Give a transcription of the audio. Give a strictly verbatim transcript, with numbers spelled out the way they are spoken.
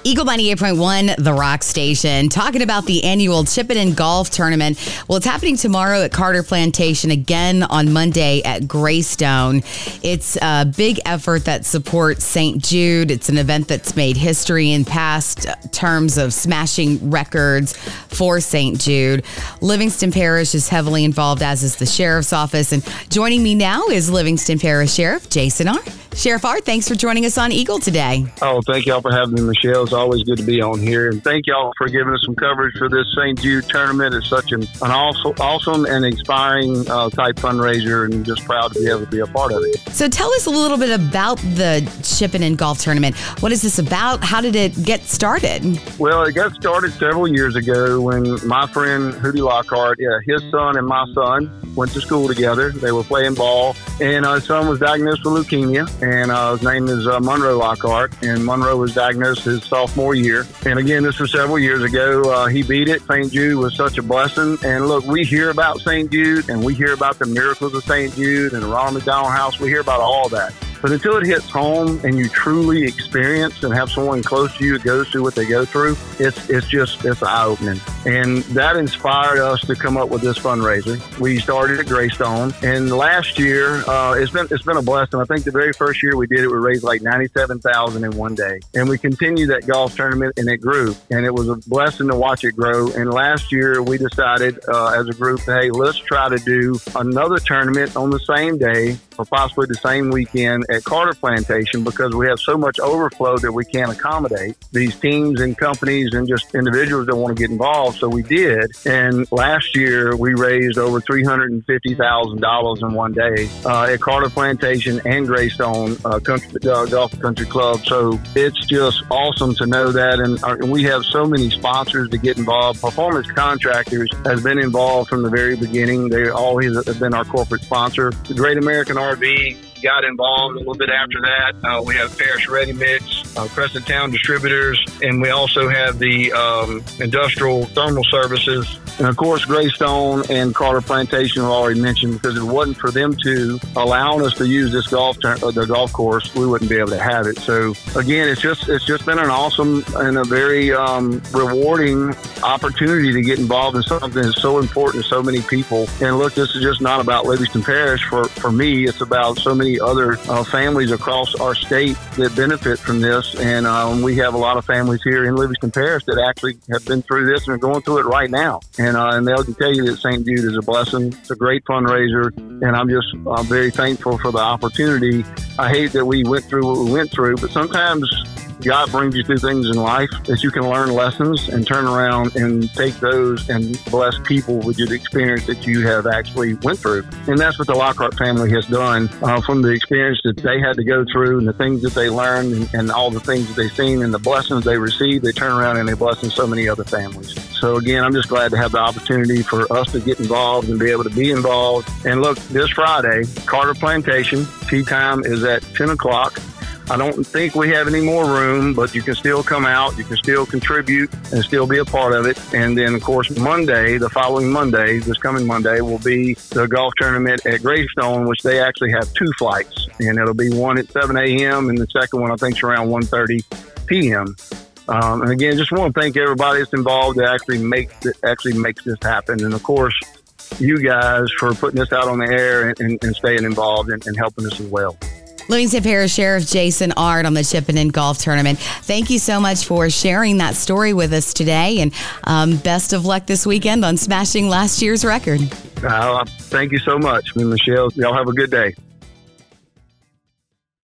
Eagle ninety-eight point one, the Rock Station, talking about the annual Chippenden Golf Tournament. Well, it's happening tomorrow at Carter Plantation, again on Monday at Greystone. It's a big effort that supports Saint Jude. It's an event that's made history in past terms of smashing records for Saint Jude. Livingston Parish is heavily involved, as is the Sheriff's Office. And joining me now is Livingston Parish Sheriff Jason Art. Sheriff Art, thanks for joining us on Eagle today. Oh, thank y'all for having me, Michelle. It's always good to be on here. And thank y'all for giving us some coverage for this Saint Jude tournament. It's such an, an awesome, awesome and inspiring uh, type fundraiser, and just proud to be able to be a part of it. So tell us a little bit about the Chippenden Golf Tournament. What is this about? How did it get started? Well, it got started several years ago when my friend Hootie Lockhart, yeah, his son and my son went to school together. They were playing ball, and uh, his son was diagnosed with leukemia. And uh, his name is uh, Monroe Lockhart, and Monroe was diagnosed his sophomore year. And again, this was several years ago. Uh, he beat it. Saint Jude was such a blessing. And look, we hear about Saint Jude, and we hear about the miracles of Saint Jude and the Ronald McDonald House. We hear about all that. But until it hits home and you truly experience and have someone close to you that goes through what they go through, it's it's just, it's eye-opening. And that inspired us to come up with this fundraiser. We started at Greystone, and last year, uh, it's been it's been a blessing. I think the very first year we did it, we raised like ninety-seven thousand dollars in one day. And we continued that golf tournament, and it grew. And it was a blessing to watch it grow. And last year, we decided uh, as a group, hey, let's try to do another tournament on the same day, or possibly the same weekend, at Carter Plantation, because we have so much overflow that we can't accommodate these teams and companies and just individuals that want to get involved. So we did. And last year we raised over three hundred fifty thousand dollars in one day uh, at Carter Plantation and Greystone uh, country, uh, Golf Country Club. So it's just awesome to know that. And our, we have so many sponsors to get involved. Performance Contractors has been involved from the very beginning. They always have been our corporate sponsor. The Great American R V got involved a little bit after that. Uh, we have Parish Ready Mix, uh, Crescent Town Distributors, and we also have the um, Industrial Thermal Services. And of course, Greystone and Carter Plantation were already mentioned, because if it wasn't for them two allowing us to use this golf tur- uh, the golf course, we wouldn't be able to have it. So again, it's just it's just been an awesome and a very um, rewarding opportunity to get involved in something that's so important to so many people. And look, this is just not about Livingston Parish. For for me, it's about so many other uh, families across our state that benefit from this. And um, we have a lot of families here in Livingston Parish that actually have been through this and are going through it right now. And, uh, and they'll tell you that Saint Jude is a blessing. It's a great fundraiser, and I'm just I'm very thankful for the opportunity. I hate that we went through what we went through, but sometimes God brings you through things in life that you can learn lessons and turn around and take those and bless people with your experience that you have actually went through. And that's what the Lockhart family has done uh, from the experience that they had to go through and the things that they learned and, and all the things that they've seen and the blessings they received. They turn around and they bless in so many other families. So again, I'm just glad to have the opportunity for us to get involved and be able to be involved. And look, this Friday, Carter Plantation, tea time is at ten o'clock. I don't think we have any more room, but you can still come out. You can still contribute and still be a part of it. And then, of course, Monday, the following Monday, this coming Monday, will be the golf tournament at Greystone, which they actually have two flights. And it'll be one at seven a.m. and the second one, I think, is around one thirty p.m. Um, and again, just want to thank everybody that's involved that actually makes that actually makes this happen. And of course, you guys for putting this out on the air and, and, and staying involved and, and helping us as well. Livingston Parish Sheriff Jason Art on the Chippenden Golf Tournament. Thank you so much for sharing that story with us today, and um, best of luck this weekend on smashing last year's record. Uh, thank you so much, Michelle. Y'all have a good day.